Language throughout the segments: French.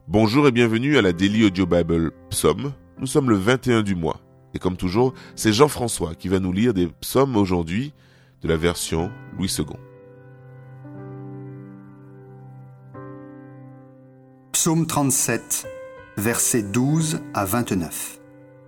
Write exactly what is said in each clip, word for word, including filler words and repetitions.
Bonjour et bienvenue à la Daily Audio Bible Psaume. Nous sommes le vingt et un du mois. Et comme toujours, c'est Jean-François qui va nous lire des psaumes aujourd'hui de la version Louis second. Psaume trente-sept, versets douze à vingt-neuf.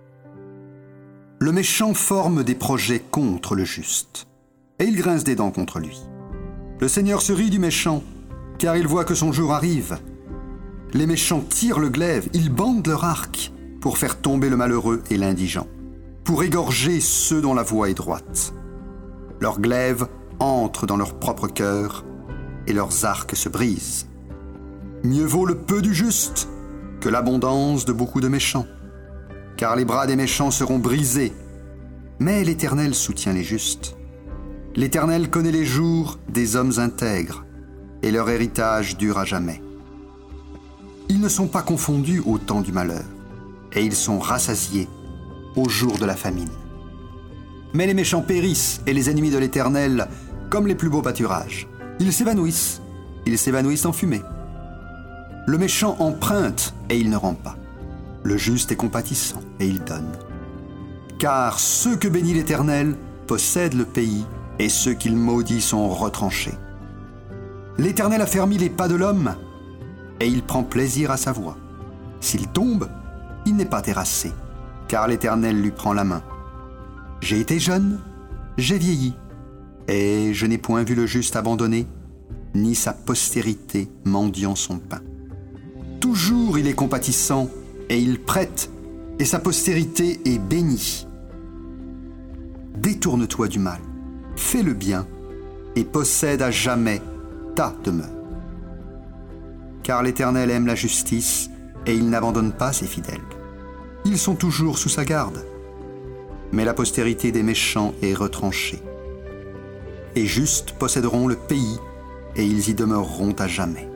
Le méchant forme des projets contre le juste, et il grince des dents contre lui. Le Seigneur se rit du méchant, car il voit que son jour arrive. Les méchants tirent le glaive, ils bandent leur arc pour faire tomber le malheureux et l'indigent, pour égorger ceux dont la voie est droite. Leurs glaives entrent dans leur propre cœur et leurs arcs se brisent. Mieux vaut le peu du juste que l'abondance de beaucoup de méchants, car les bras des méchants seront brisés, mais l'Éternel soutient les justes. L'Éternel connaît les jours des hommes intègres, et leur héritage dure à jamais. Ils ne sont pas confondus au temps du malheur, et ils sont rassasiés au jour de la famine. Mais les méchants périssent, et les ennemis de l'Éternel, comme les plus beaux pâturages. Ils s'évanouissent, ils s'évanouissent en fumée. Le méchant emprunte, et il ne rend pas. Le juste est compatissant, et il donne. Car ceux que bénit l'Éternel possèdent le pays, et ceux qu'il maudit sont retranchés. L'Éternel a fermi les pas de l'homme, et il prend plaisir à sa voie. S'il tombe, il n'est pas terrassé, car l'Éternel lui prend la main. J'ai été jeune, j'ai vieilli, et je n'ai point vu le juste abandonné, ni sa postérité mendiant son pain. Toujours il est compatissant, et il prête, et sa postérité est bénie. Détourne-toi du mal, fais le bien, et possède à jamais ta demeure. Car l'Éternel aime la justice, et il n'abandonne pas ses fidèles. Ils sont toujours sous sa garde. Mais la postérité des méchants est retranchée. Et justes posséderont le pays, et ils y demeureront à jamais.